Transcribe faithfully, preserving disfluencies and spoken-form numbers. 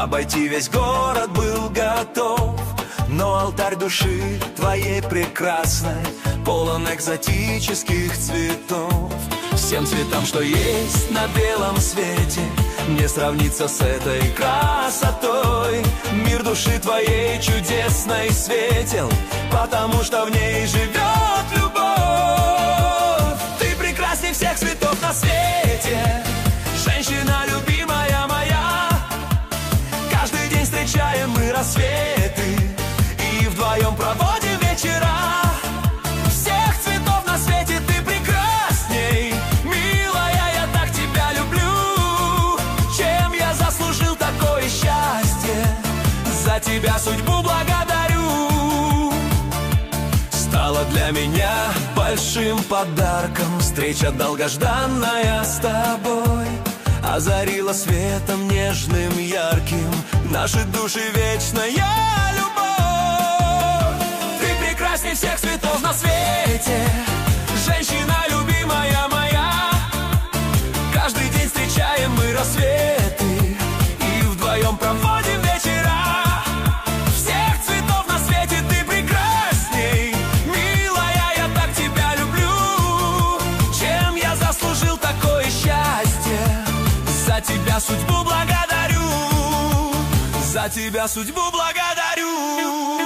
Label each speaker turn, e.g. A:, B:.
A: обойти весь город был готов. Но алтарь души твоей прекрасной полон экзотических цветов. Всем цветам, что есть на белом свете, не сравнится с этой красотой. Мир души твоей чудесной светел, потому что в ней живет любовь. Ты прекрасней всех цветов на свете, женщина любимая моя. Каждый день встречаем мы рассветы и вдвоем проводим вечера. Всех цветов на свете ты прекрасней, милая, я так тебя люблю. Чем я заслужил такое счастье? За тебя судьбу благодарю. Стала для меня большим подарком встреча долгожданная с тобой. Озарила светом нежным, ярким наши души вечная любовь. Ты прекрасней всех цветов на свете, женщина любимая моя. Каждый день встречаем мы рассветы и вдвоем проводим вечера. Всех цветов на свете ты прекрасней, милая, я так тебя люблю. Чем я заслужил такое счастье? За тебя судьбу благодарю, за тебя судьбу благодарю.